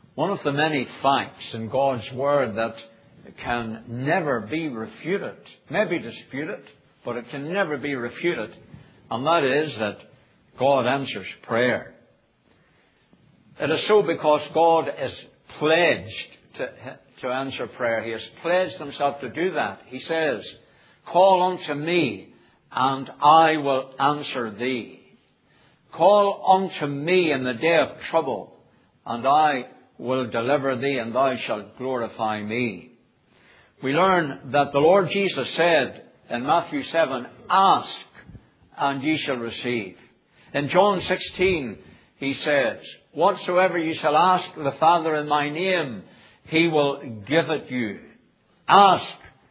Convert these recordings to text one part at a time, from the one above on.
One of the many facts in God's Word that can never be refuted, maybe disputed, but it can never be refuted, and that is that God answers prayer. It is so because God is pledged to answer prayer. He has pledged Himself to do that. He says, "Call unto me, and I will answer thee. Call unto me in the day of trouble, and I will deliver thee, and thou shalt glorify me." We learn that the Lord Jesus said in Matthew 7, "Ask, and ye shall receive." In John 16, He says, "Whatsoever ye shall ask the Father in my name, He will give it you. Ask,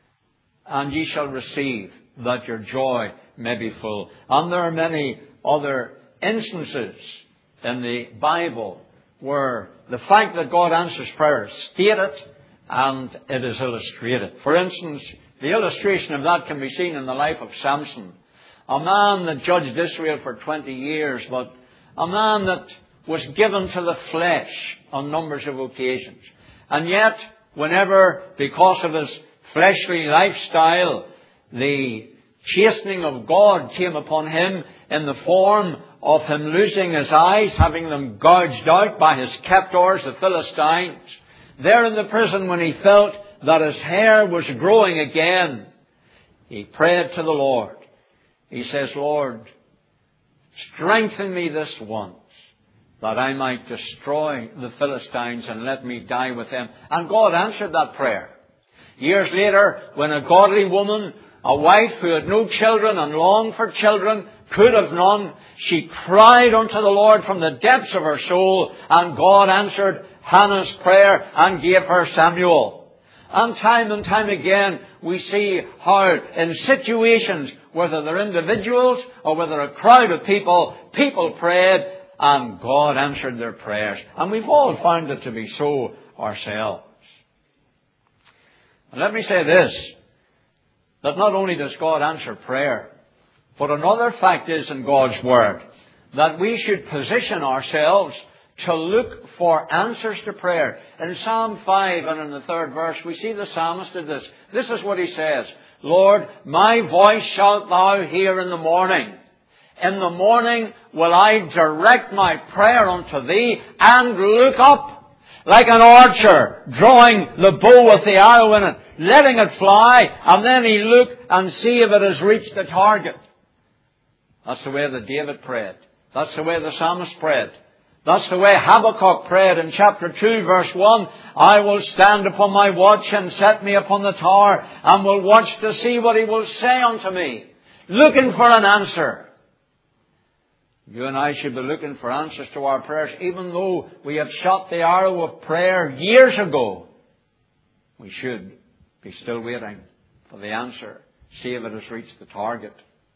and ye shall receive, that your joy may be full." And there are many other instances in the Bible where the fact that God answers prayer is stated and it is illustrated. For instance, the illustration of that can be seen in the life of Samson, a man that judged Israel for 20 years, but a man that was given to the flesh on numbers of occasions. And yet, whenever, because of his fleshly lifestyle, the chastening of God came upon him in the form of him losing his eyes, having them gouged out by his captors, the Philistines, there in the prison when he felt that his hair was growing again, he prayed to the Lord. He says, "Lord, strengthen me this once, that I might destroy the Philistines and let me die with them." And God answered that prayer. Years later, when a godly woman, a wife who had no children and longed for children, could have none, she cried unto the Lord from the depths of her soul, and God answered Hannah's prayer and gave her Samuel. And time again, we see how in situations, whether they're individuals or whether a crowd of people prayed and God answered their prayers. And we've all found it to be so ourselves. And let me say this, that not only does God answer prayer, but another fact is in God's Word that we should position ourselves to look for answers to prayer. In Psalm 5 and in the 3rd verse, we see the psalmist did this. This is what he says, "Lord, my voice shalt thou hear in the morning. In the morning will I direct my prayer unto thee and look up." Like an archer drawing the bow with the arrow in it, letting it fly, and then he look and see if it has reached the target. That's the way that David prayed. That's the way the psalmist prayed. That's the way Habakkuk prayed in chapter 2, verse 1. "I will stand upon my watch and set me upon the tower, and will watch to see what he will say unto me." Looking for an answer. You and I should be looking for answers to our prayers, even though we have shot the arrow of prayer years ago. We should be still waiting for the answer. See if it has reached the target.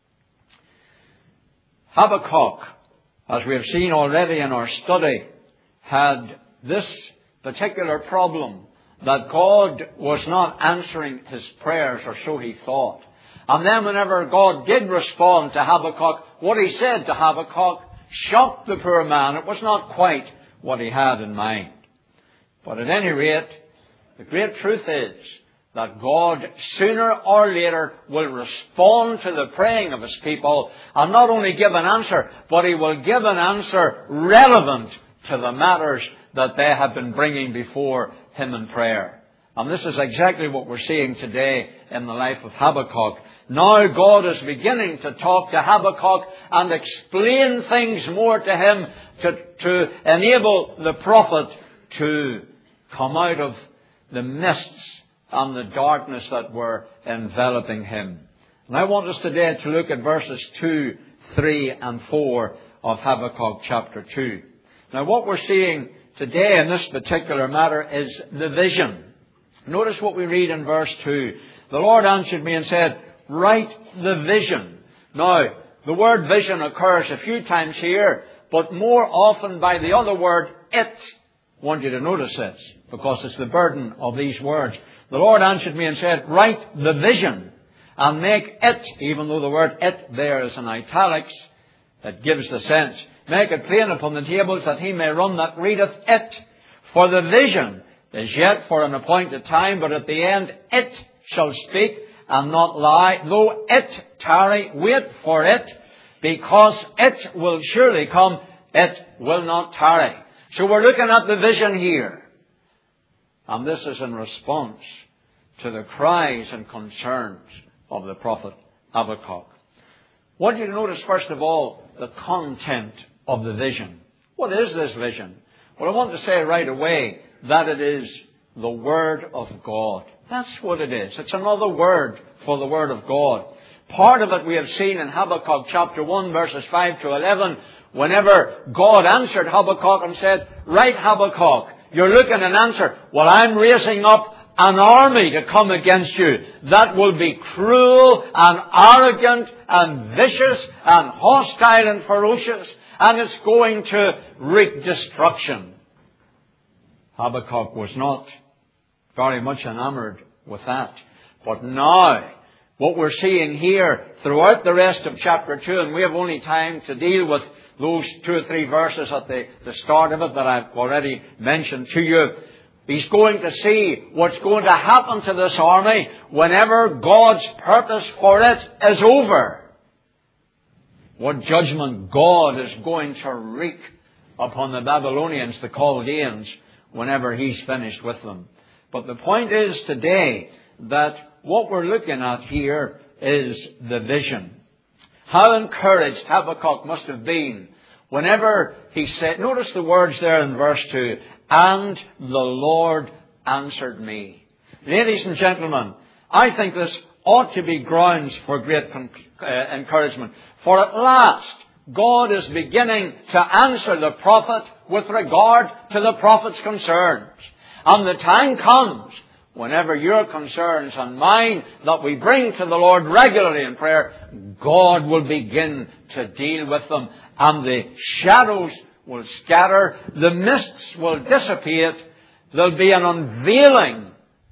Habakkuk, as we have seen already in our study, had this particular problem, that God was not answering his prayers, or so he thought. And then whenever God did respond to Habakkuk, what he said to Habakkuk shocked the poor man. It was not quite what he had in mind. But at any rate, the great truth is that God sooner or later will respond to the praying of his people, and not only give an answer, but he will give an answer relevant to the matters that they have been bringing before him in prayer. And this is exactly what we're seeing today in the life of Habakkuk. Now God is beginning to talk to Habakkuk and explain things more to him to enable the prophet to come out of the mists and the darkness that were enveloping him. And I want us today to look at verses 2, 3 and 4 of Habakkuk chapter 2. Now what we're seeing today in this particular matter is the vision. Notice what we read in verse 2. "The Lord answered me and said, write the vision." Now, the word vision occurs a few times here, but more often by the other word, it. I want you to notice this, because it's the burden of these words. "The Lord answered me and said, write the vision and make it," even though the word "it" there is in italics, it gives the sense. "Make it plain upon the tables, that he may run that readeth it. For the vision is yet for an appointed time, but at the end it shall speak and not lie. Though it tarry, wait for it, because it will surely come, it will not tarry. So we're looking at the vision here. And this is in response to the cries and concerns of the prophet Habakkuk. I want you to notice, first of all, the content of the vision. What is this vision? Well, I want to say right away that it is the Word of God. That's what it is. It's another word for the Word of God. Part of it we have seen in Habakkuk chapter 1 verses 5 to 11, whenever God answered Habakkuk and said, "Right, Habakkuk, you're looking an answer. Well, I'm raising up an army to come against you that will be cruel and arrogant and vicious and hostile and ferocious, and it's going to wreak destruction." Habakkuk was not very much enamored with that. But now, what we're seeing here throughout the rest of chapter 2, and we have only time to deal with those 2 or 3 verses at the start of it that I've already mentioned to you. He's going to see what's going to happen to this army whenever God's purpose for it is over. What judgment God is going to wreak upon the Babylonians, the Chaldeans, whenever He's finished with them. But the point is today that what we're looking at here is the vision. How encouraged Habakkuk must have been whenever he said, notice the words there in verse 2, "And the Lord answered me." Ladies and gentlemen, I think this ought to be grounds for great encouragement. For at last, God is beginning to answer the prophet with regard to the prophet's concerns. And the time comes whenever your concerns and mine that we bring to the Lord regularly in prayer, God will begin to deal with them, and the shadows will scatter, the mists will dissipate, there'll be an unveiling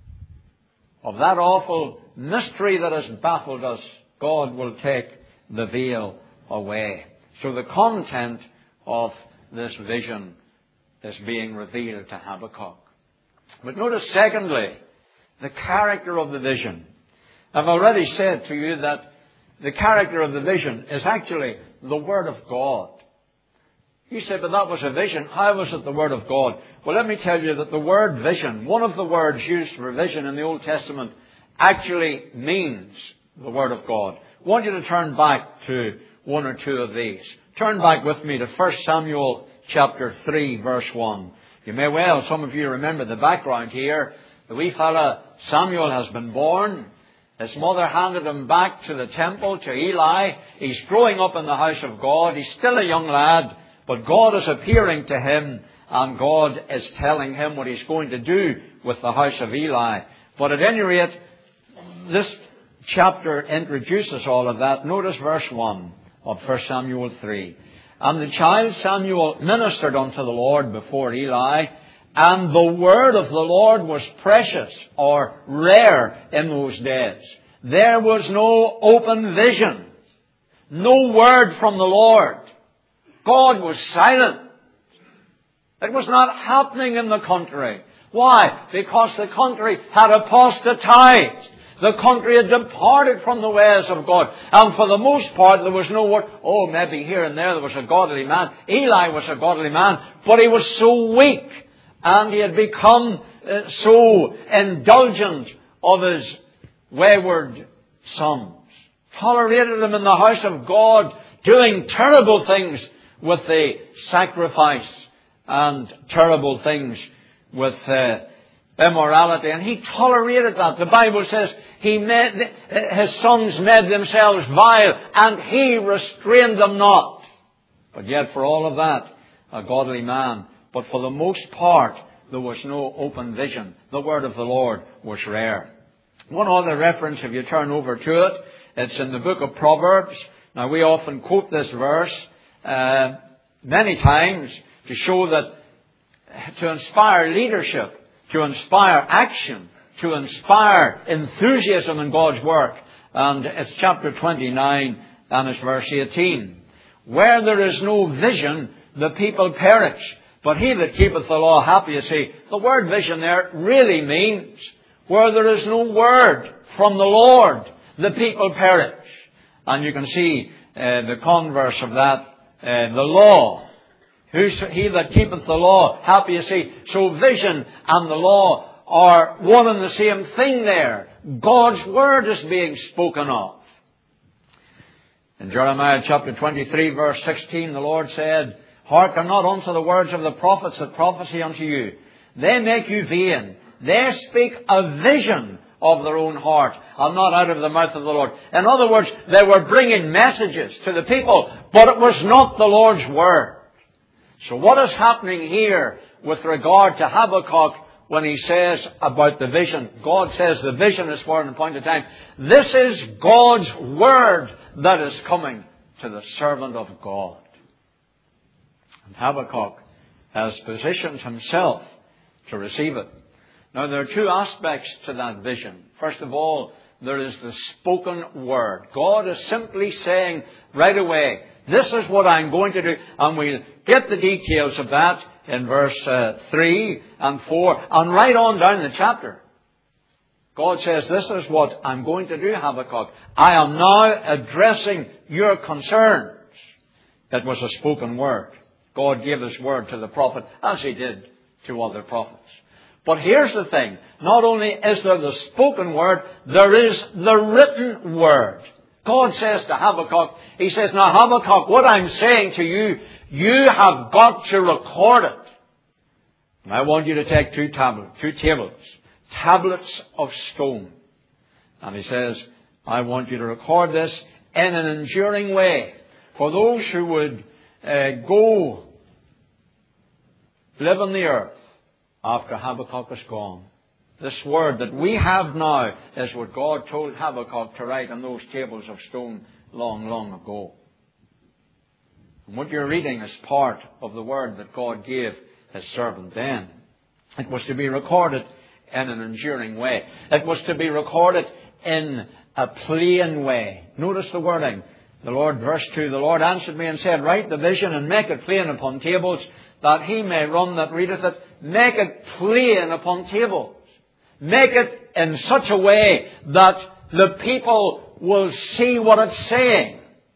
of that awful mystery that has baffled us. God will take the veil away. So the content of this vision is being revealed to Habakkuk. But notice, secondly, the character of the vision. I've already said to you that the character of the vision is actually the Word of God. You say, but that was a vision. How was it the Word of God? Well, let me tell you that the word vision, one of the words used for vision in the Old Testament, actually means the Word of God. I want you to turn back to 1 or 2 of these. Turn back with me to 1 Samuel chapter 3, verse 1. You may well, some of you remember the background here. The wee fella Samuel has been born. His mother handed him back to the temple, to Eli. He's growing up in the house of God. He's still a young lad, but God is appearing to him, and God is telling him what He's going to do with the house of Eli. But at any rate, this chapter introduces all of that. Notice verse 1 of 1 Samuel 3. "And the child Samuel ministered unto the Lord before Eli, and the word of the Lord was precious," or rare, in those days. There was no open vision, no word from the Lord. God was silent. It was not happening in the country. Why? Because the country had apostatized. The country had departed from the ways of God. And for the most part, there was no word. Oh, maybe here and there was a godly man. Eli was a godly man, but he was so weak, and he had become so indulgent of his wayward sons. Tolerated them in the house of God, doing terrible things with the sacrifice and terrible things with immorality. And he tolerated that. The Bible says his sons made themselves vile, and he restrained them not. But yet for all of that, a godly man. But for the most part, there was no open vision. The word of the Lord was rare. One other reference, if you turn over to it, it's in the book of Proverbs. Now, we often quote this verse many times to show that to inspire leadership, to inspire action, to inspire enthusiasm in God's work. And it's chapter 29 and it's verse 18. "Where there is no vision, the people perish. But he that keepeth the law, happy is he. The word vision there really means where there is no word from the Lord, the people perish. And you can see the converse of that, the law. He that keepeth the law, happy is he. So vision and the law are one and the same thing there. God's word is being spoken of. In Jeremiah chapter 23 verse 16, the Lord said, hearken not unto the words of the prophets that prophesy unto you. They make you vain. They speak a vision of their own heart, and not out of the mouth of the Lord. In other words, they were bringing messages to the people, but it was not the Lord's word. So what is happening here with regard to Habakkuk when he says about the vision? God says the vision is for an appointed time. This is God's word that is coming to the servant of God. And Habakkuk has positioned himself to receive it. Now there are two aspects to that vision. First of all, there is the spoken word. God is simply saying right away, this is what I'm going to do. And we'll get the details of that in verse 3 and 4 and right on down the chapter. God says, this is what I'm going to do, Habakkuk. I am now addressing your concerns. It was a spoken word. God gave His word to the prophet as He did to other prophets. But here's the thing. Not only is there the spoken word, there is the written word. God says to Habakkuk, He says, now Habakkuk, what I'm saying to you, you have got to record it. And I want you to take two tablets of stone. And He says, I want you to record this in an enduring way. For those who would go live on the earth after Habakkuk is gone. This word that we have now is what God told Habakkuk to write on those tables of stone long, long ago. And what you're reading is part of the word that God gave His servant then. It was to be recorded in an enduring way. It was to be recorded in a plain way. Notice the wording. The Lord, verse 2, the Lord answered me and said, write the vision and make it plain upon tables, that he may run that readeth it. Make it plain upon tables. Make it in such a way that the people will see what it's saying.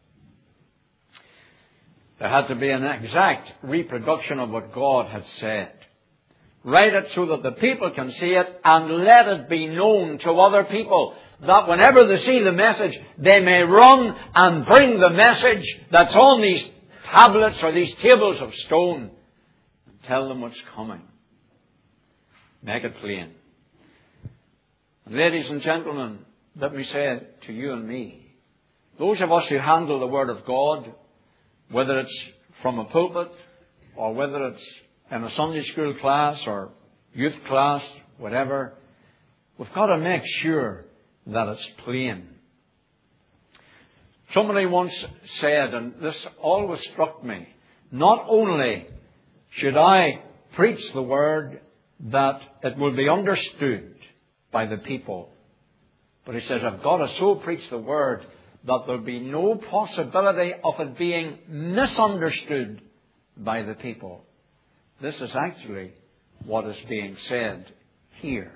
There had to be an exact reproduction of what God had said. Write it so that the people can see it, and let it be known to other people, that whenever they see the message, they may run and bring the message that's on these tablets or these tables of stone and tell them what's coming. Make it plain. And ladies and gentlemen, let me say to you and me, those of us who handle the Word of God, whether it's from a pulpit or whether it's in a Sunday school class or youth class, whatever, we've got to make sure that it's plain. Somebody once said, and this always struck me, not only should I preach the Word that it will be understood by the people, but he says, I've got to so preach the Word that there'll be no possibility of it being misunderstood by the people. This is actually what is being said here.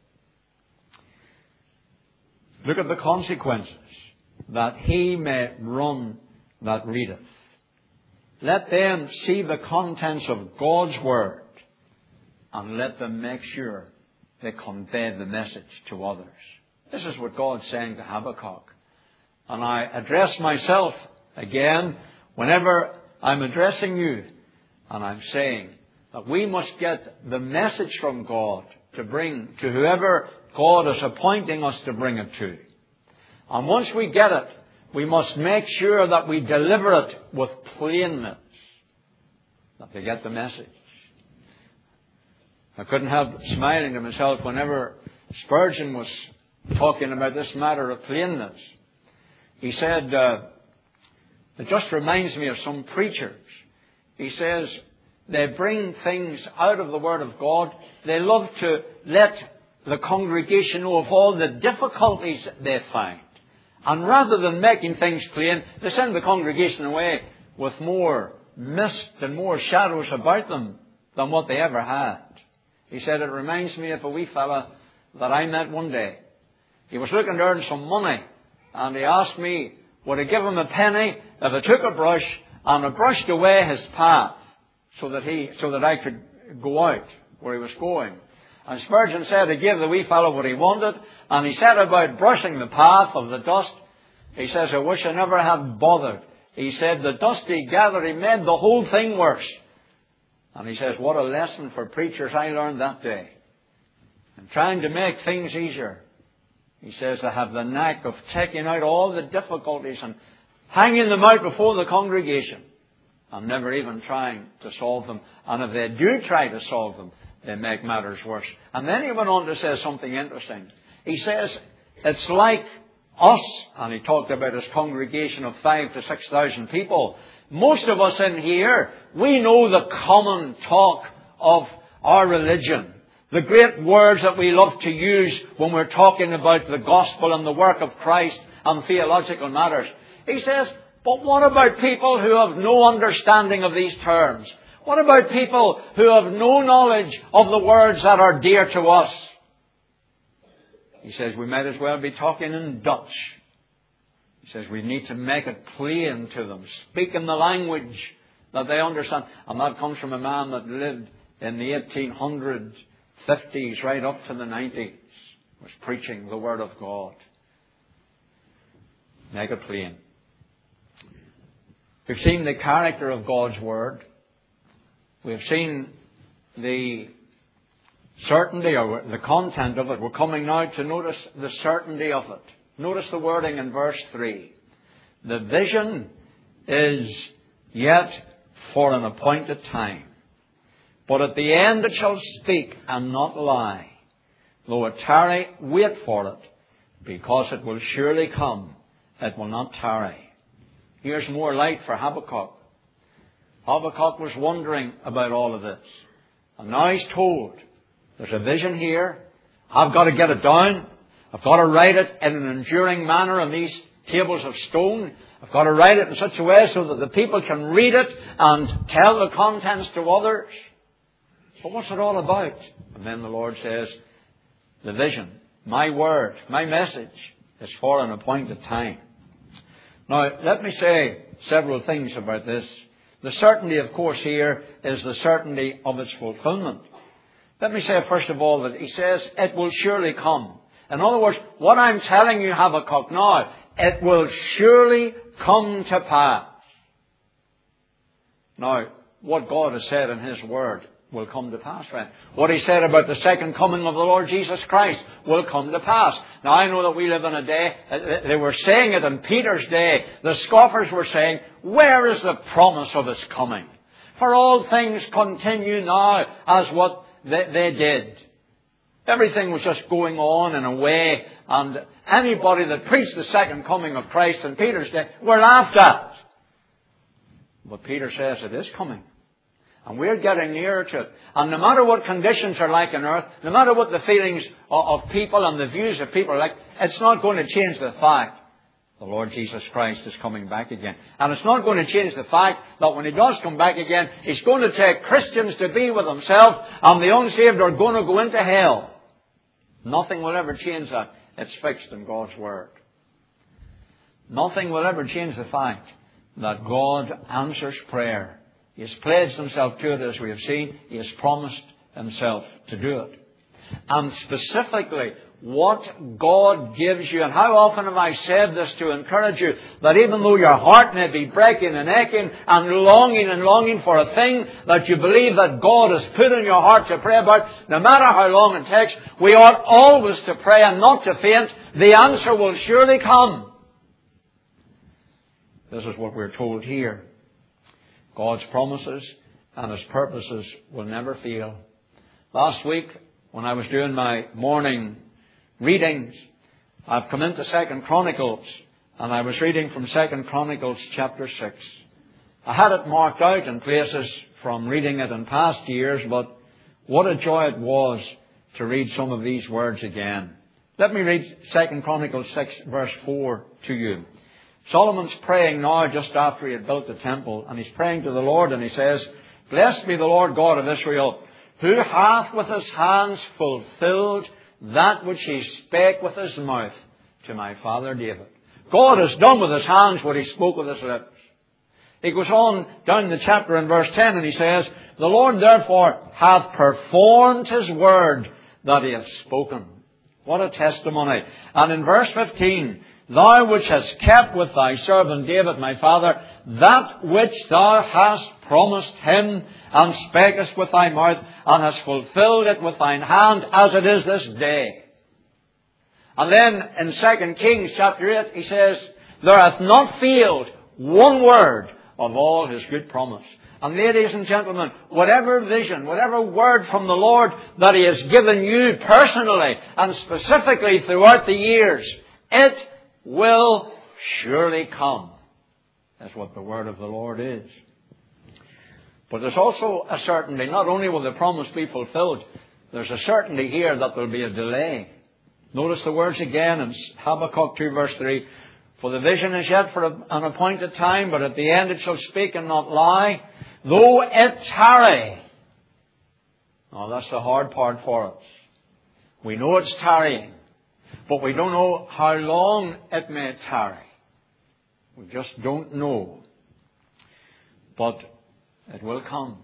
Look at the consequences. That he may run that readeth. Let them see the contents of God's Word, and let them make sure they convey the message to others. This is what God's saying to Habakkuk. And I address myself again whenever I'm addressing you, and I'm saying that we must get the message from God to bring to whoever God is appointing us to bring it to. And once we get it, we must make sure that we deliver it with plainness, that they get the message. I couldn't help smiling to myself whenever Spurgeon was talking about this matter of plainness. He said, it just reminds me of some preachers. He says, they bring things out of the Word of God. They love to let the congregation know of all the difficulties they find. And rather than making things plain, they send the congregation away with more mist and more shadows about them than what they ever had. He said, it reminds me of a wee fella that I met one day. He was looking to earn some money, and he asked me, would I give him a penny if I took a brush and I brushed away his path so that I could go out where he was going. And Spurgeon said he gave the wee fellow what he wanted, and he said about brushing the path of the dust, he says, I wish I never had bothered. He said, the dust he gathered, he made the whole thing worse. And he says, what a lesson for preachers I learned that day. And trying to make things easier. He says, they have the knack of taking out all the difficulties and hanging them out before the congregation and never even trying to solve them. And if they do try to solve them, they make matters worse. And then he went on to say something interesting. He says, it's like us, and he talked about his congregation of 5,000 to 6,000 people. Most of us in here, we know the common talk of our religion. The great words that we love to use when we're talking about the gospel and the work of Christ and theological matters. He says, but what about people who have no understanding of these terms? What about people who have no knowledge of the words that are dear to us? He says, we might as well be talking in Dutch. He says, we need to make it plain to them. Speak in the language that they understand. And that comes from a man that lived in the 1850s right up to the 90s. Was preaching the Word of God. Make it plain. We've seen the character of God's Word. We've seen the certainty or the content of it. We're coming now to notice the certainty of it. Notice the wording in verse 3. The vision is yet for an appointed time. But at the end it shall speak and not lie. Though it tarry, wait for it, because it will surely come. It will not tarry. Here's more light for Habakkuk. Habakkuk was wondering about all of this. And now he's told, there's a vision here. I've got to get it down. I've got to write it in an enduring manner on these tables of stone. I've got to write it in such a way so that the people can read it and tell the contents to others. But what's it all about? And then the Lord says, the vision, my word, my message is for an appointed time. Now, let me say several things about this. The certainty, of course, here is the certainty of its fulfillment. Let me say, first of all, that he says, it will surely come. In other words, what I'm telling you, Habakkuk, now, it will surely come to pass. Now, what God has said in His Word will come to pass, friend. What He said about the second coming of the Lord Jesus Christ will come to pass. Now, I know that we live in a day, they were saying it in Peter's day, the scoffers were saying, where is the promise of His coming? For all things continue now as what they did. Everything was just going on in a way, and anybody that preached the second coming of Christ in Peter's day were laughed at. But Peter says it is coming. And we're getting nearer to it. And no matter what conditions are like on earth, no matter what the feelings of people and the views of people are like, it's not going to change the fact the Lord Jesus Christ is coming back again. And it's not going to change the fact that when He does come back again, He's going to take Christians to be with Himself, and the unsaved are going to go into hell. Nothing will ever change that. It's fixed in God's Word. Nothing will ever change the fact that God answers prayer. He has pledged Himself to it, as we have seen. He has promised Himself to do it. And specifically, what God gives you, and how often have I said this to encourage you, that even though your heart may be breaking and aching and longing for a thing that you believe that God has put in your heart to pray about, no matter how long it takes, we ought always to pray and not to faint. The answer will surely come. This is what we're told here. God's promises and His purposes will never fail. Last week, when I was doing my morning readings, I've come into 2 Chronicles, and I was reading from 2 Chronicles chapter 6. I had it marked out in places from reading it in past years, but what a joy it was to read some of these words again. Let me read 2 Chronicles 6 verse 4 to you. Solomon's praying now just after he had built the temple, and he's praying to the Lord, and he says, Blessed be the Lord God of Israel, who hath with his hands fulfilled that which he spake with his mouth to my father David. God has done with his hands what he spoke with his lips. He goes on down in the chapter in verse 10 and he says, the Lord therefore hath performed his word that he hath spoken. What a testimony. And in verse 15, thou which hast kept with thy servant David my father that which thou hast promised him, and spakest with thy mouth, and hast fulfilled it with thine hand, as it is this day. And then in 2 Kings chapter 8 he says, there hath not failed one word of all his good promise. And ladies and gentlemen, whatever vision, whatever word from the Lord that he has given you personally and specifically throughout the years, it will surely come. That's what the word of the Lord is. But there's also a certainty. Not only will the promise be fulfilled, there's a certainty here that there will be a delay. Notice the words again in Habakkuk 2 verse 3. For the vision is yet for an appointed time, but at the end it shall speak and not lie. Though it tarry. Oh, that's the hard part for us. We know it's tarrying, but we don't know how long it may tarry. We just don't know. But it will come.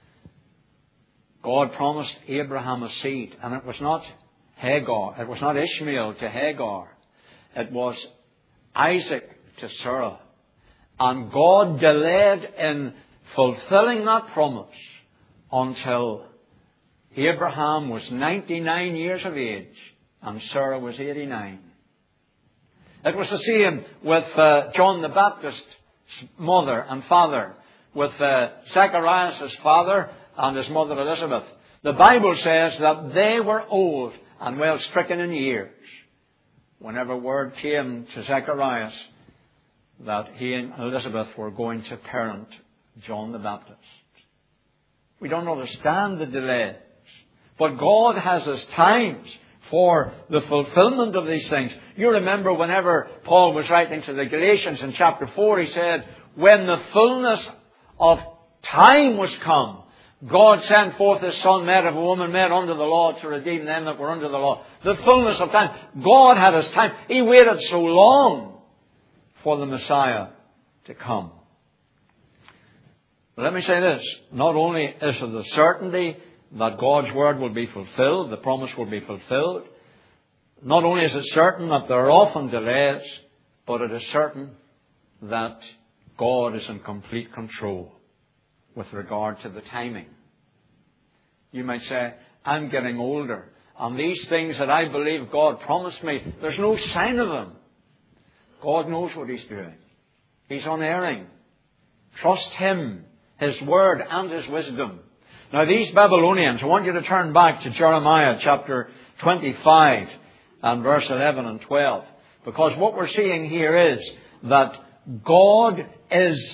God promised Abraham a seed, and it was not Hagar. It was not Ishmael to Hagar. It was Isaac to Sarah. And God delayed in fulfilling that promise until Abraham was 99 years of age and Sarah was 89. It was the same with John the Baptist's mother and father, with Zacharias' father and his mother Elizabeth. The Bible says that they were old and well stricken in years whenever word came to Zacharias that he and Elizabeth were going to parent John the Baptist. We don't understand the delays, but God has his times for the fulfillment of these things. You remember whenever Paul was writing to the Galatians in chapter 4, he said, when the fullness of time was come, God sent forth his Son, made of a woman, made under the law, to redeem them that were under the law. The fullness of time. God had his time. He waited so long for the Messiah to come. But let me say this. Not only is it the certainty that God's word will be fulfilled, the promise will be fulfilled. Not only is it certain that there are often delays, but it is certain that God is in complete control with regard to the timing. You might say, I'm getting older, and these things that I believe God promised me, there's no sign of them. God knows what he's doing. He's unerring. Trust him, his word and his wisdom. Now these Babylonians, I want you to turn back to Jeremiah chapter 25 and verse 11 and 12. Because what we're seeing here is that God is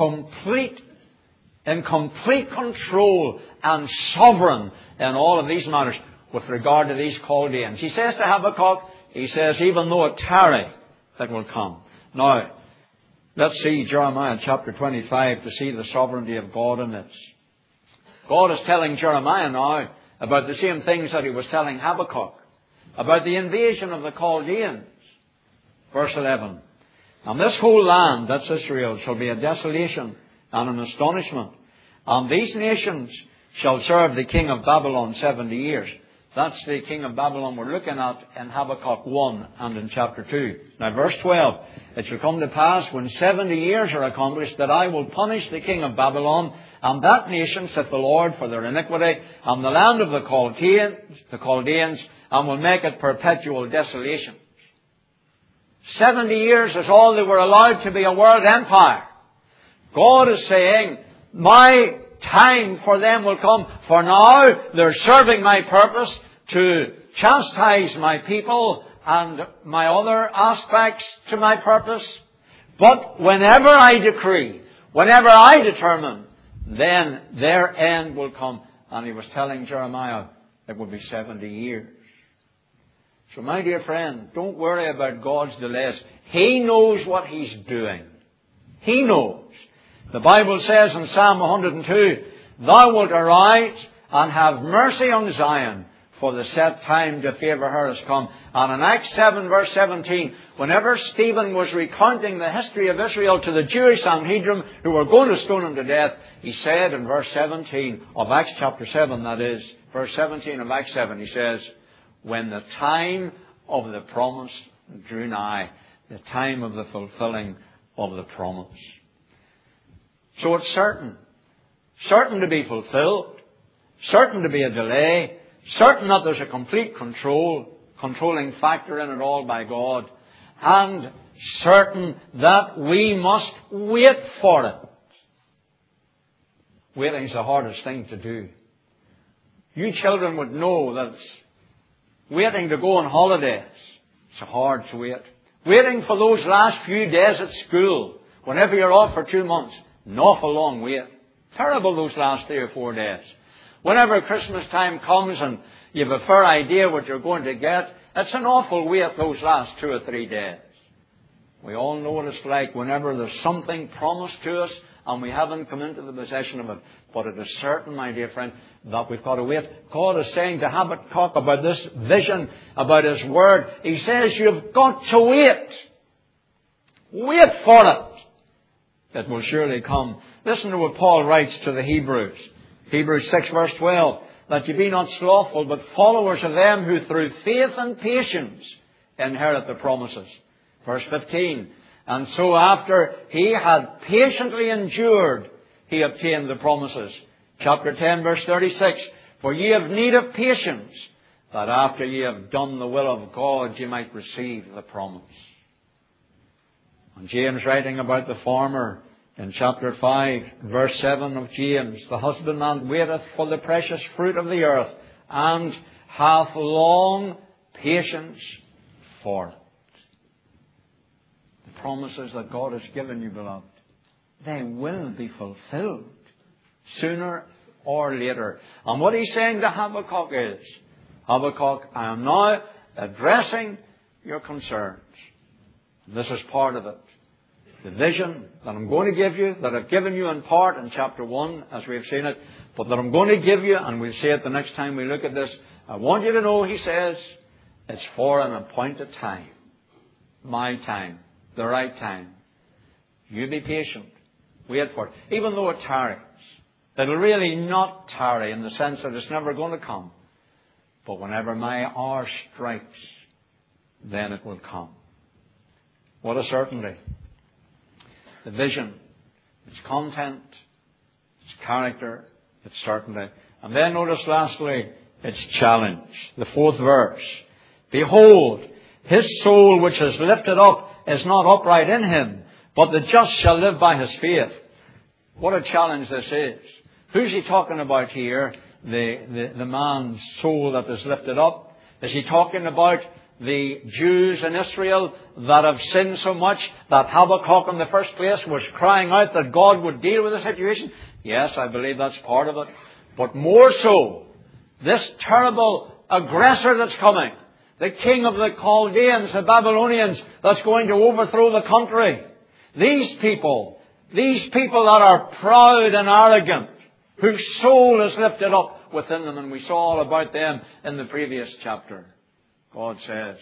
in complete control and sovereign in all of these matters with regard to these Chaldeans. He says to Habakkuk, he says, even though it tarry, it will come. Now, let's see Jeremiah chapter 25 to see the sovereignty of God in this. God is telling Jeremiah now about the same things that he was telling Habakkuk, about the invasion of the Chaldeans. Verse 11. And this whole land, that's Israel, shall be a desolation and an astonishment. And these nations shall serve the king of Babylon 70 years. That's the king of Babylon we're looking at in Habakkuk 1 and in chapter 2. Now verse 12. It shall come to pass when 70 years are accomplished that I will punish the king of Babylon and that nation, saith the Lord, for their iniquity, and the land of the Chaldeans, and will make it perpetual desolation. 70 years is all they were allowed to be a world empire. God is saying, my time for them will come. For now, they're serving my purpose to chastise my people and my other aspects to my purpose. But whenever I decree, whenever I determine, then their end will come. And he was telling Jeremiah it will be 70 years. So my dear friend, don't worry about God's delays. He knows what he's doing. He knows. The Bible says in Psalm 102 Thou wilt arise and have mercy on Zion, for the set time to favour her has come. And in Acts 7 verse 17, whenever Stephen was recounting the history of Israel to the Jewish Sanhedrin who were going to stone him to death, he said in verse 17 of Acts chapter 7, that is, verse 17 of Acts 7, he says, when the time of the promise drew nigh, the time of the fulfilling of the promise. So it's certain to be fulfilled, certain to be a delay, certain that there's a complete controlling factor in it all by God, and certain that we must wait for it. Waiting's the hardest thing to do. You children would know that waiting to go on holidays, it's hard to wait. Waiting for those last few days at school, whenever you're off for 2 months, an awful long wait. Terrible those last 3 or 4 days. Whenever Christmas time comes and you have a fair idea what you're going to get, it's an awful wait those last 2 or 3 days. We all know what it's like whenever there's something promised to us and we haven't come into the possession of it. But it is certain, my dear friend, that we've got to wait. God is saying to Habakkuk about this vision, about His Word. He says you've got to wait. Wait for it. It will surely come. Listen to what Paul writes to the Hebrews. Hebrews 6 verse 12. That you be not slothful, but followers of them who through faith and patience inherit the promises. Verse 15. And so after he had patiently endured, he obtained the promises. Chapter 10 verse 36. For ye have need of patience, that after ye have done the will of God, ye might receive the promise. And James, writing about the farmer in chapter 5, verse 7 of James, the husbandman waiteth for the precious fruit of the earth, and hath long patience for it. The promises that God has given you, beloved, they will be fulfilled sooner or later. And what he's saying to Habakkuk is, Habakkuk, I am now addressing your concerns. This is part of it. The vision that I'm going to give you, that I've given you in part in chapter 1, as we have seen it, but that I'm going to give you, and we'll see it the next time we look at this, I want you to know, he says, it's for an appointed time. My time. The right time. You be patient. Wait for it. Even though it tarries. It'll really not tarry in the sense that it's never going to come. But whenever my hour strikes, then it will come. What a certainty. The vision, its content, its character, its certainty. And then notice lastly, its challenge. The 4th verse. Behold, his soul which is lifted up is not upright in him, but the just shall live by his faith. What a challenge this is. Who's he talking about here? The man's soul that is lifted up. Is he talking about the Jews in Israel that have sinned so much that Habakkuk in the first place was crying out that God would deal with the situation? Yes, I believe that's part of it. But more so, this terrible aggressor that's coming, the king of the Chaldeans, the Babylonians, that's going to overthrow the country. These people that are proud and arrogant, whose soul is lifted up within them, and we saw all about them in the previous chapter. God says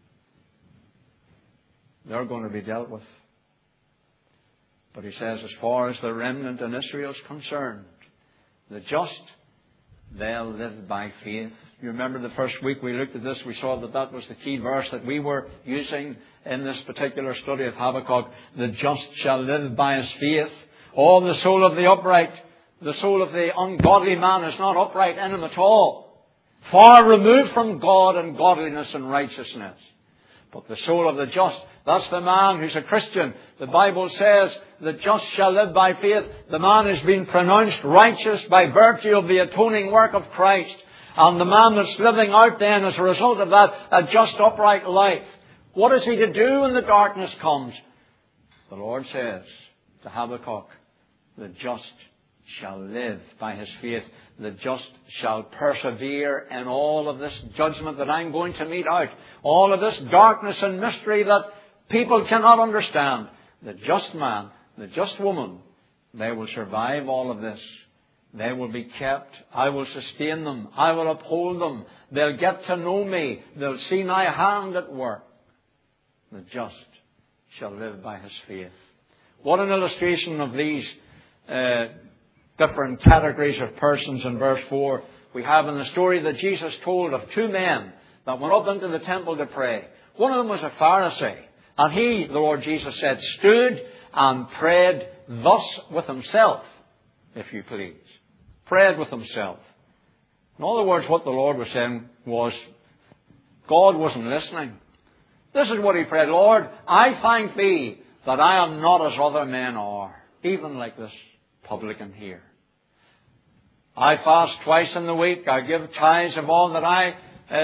they're going to be dealt with. But he says, as far as the remnant in Israel is concerned, the just, they'll live by faith. You remember the first week we looked at this, we saw that that was the key verse that we were using in this particular study of Habakkuk. The just shall live by his faith. Oh, the soul of the upright, the soul of the ungodly man is not upright in him at all. Far removed from God and godliness and righteousness. But the soul of the just, that's the man who's a Christian. The Bible says, the just shall live by faith. The man has been pronounced righteous by virtue of the atoning work of Christ. And the man that's living out then as a result of that, a just upright life. What is he to do when the darkness comes? The Lord says to Habakkuk, the just shall live by his faith. The just shall persevere in all of this judgment that I'm going to mete out. All of this darkness and mystery that people cannot understand. The just man, the just woman, they will survive all of this They will be kept. I will sustain them. I will uphold them. They'll get to know me. They'll see my hand at work. The just shall live by his faith. What an illustration of these different categories of persons in verse 4. We have in the story that Jesus told of two men that went up into the temple to pray. One of them was a Pharisee. And he, the Lord Jesus said, stood and prayed thus with himself, if you please. Prayed with himself. In other words, what the Lord was saying was, God wasn't listening. This is what he prayed. Lord, I thank thee that I am not as other men are, even like this publican here. I fast twice in the week. I give tithes of all that I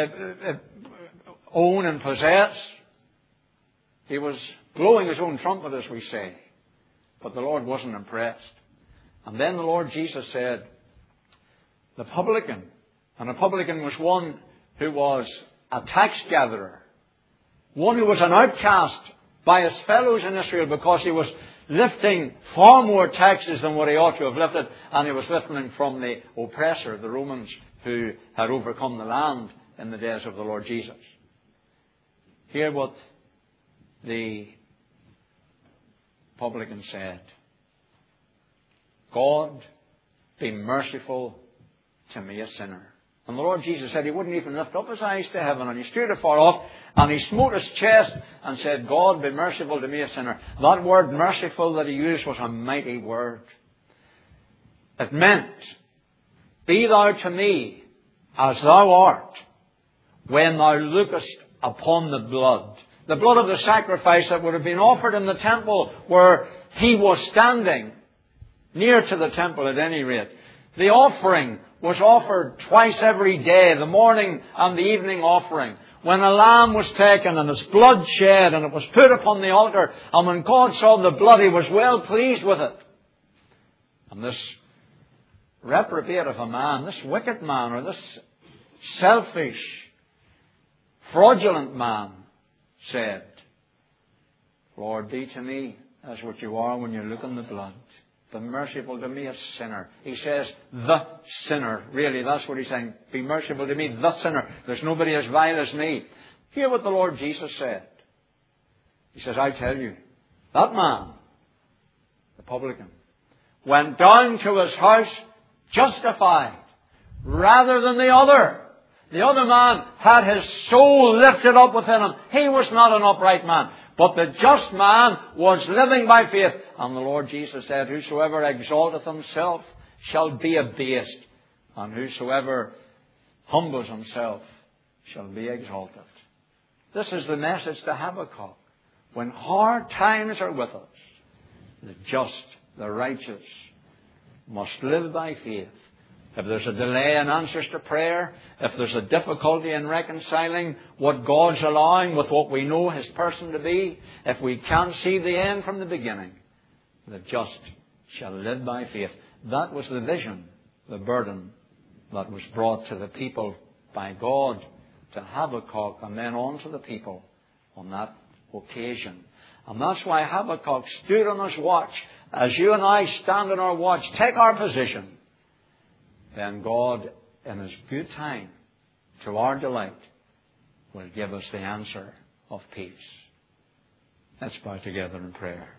own and possess. He was blowing his own trumpet, as we say. But the Lord wasn't impressed. And then the Lord Jesus said, the publican, and a publican was one who was a tax gatherer, one who was an outcast by his fellows in Israel because he was lifting far more taxes than what he ought to have lifted, and he was lifting them from the oppressor, the Romans, who had overcome the land in the days of the Lord Jesus. Hear what the publican said. God, be merciful to me, a sinner. And the Lord Jesus said he wouldn't even lift up his eyes to heaven, and he stood afar off, and he smote his chest and said, God, be merciful to me, a sinner. That word merciful that he used was a mighty word. It meant, be thou to me as thou art when thou lookest upon the blood of the sacrifice that would have been offered in the temple where he was standing, near to the temple at any rate. The offering was offered twice every day, the morning and the evening offering. When a lamb was taken and its blood shed and it was put upon the altar, and when God saw the blood, he was well pleased with it. And this reprobate of a man, this wicked man, or this selfish, fraudulent man said, Lord, be to me as what you are when you look on the blood. Be merciful to me, a sinner. He says, the sinner. Really, that's what he's saying. Be merciful to me, the sinner. There's nobody as vile as me. Hear what the Lord Jesus said. He says, I tell you, that man, the publican, went down to his house justified rather than the other. The other man had his soul lifted up within him. He was not an upright man. But the just man was living by faith. And the Lord Jesus said, whosoever exalteth himself shall be abased, and whosoever humbles himself shall be exalted. This is the message to Habakkuk. When hard times are with us, the just, the righteous, must live by faith. If there's a delay in answers to prayer, if there's a difficulty in reconciling what God's allowing with what we know His person to be, if we can't see the end from the beginning, the just shall live by faith. That was the vision, the burden that was brought to the people by God to Habakkuk and then on to the people on that occasion. And that's why Habakkuk stood on his watch. As you and I stand on our watch, take our position, then God, in His good time, to our delight, will give us the answer of peace. Let's bow together in prayer.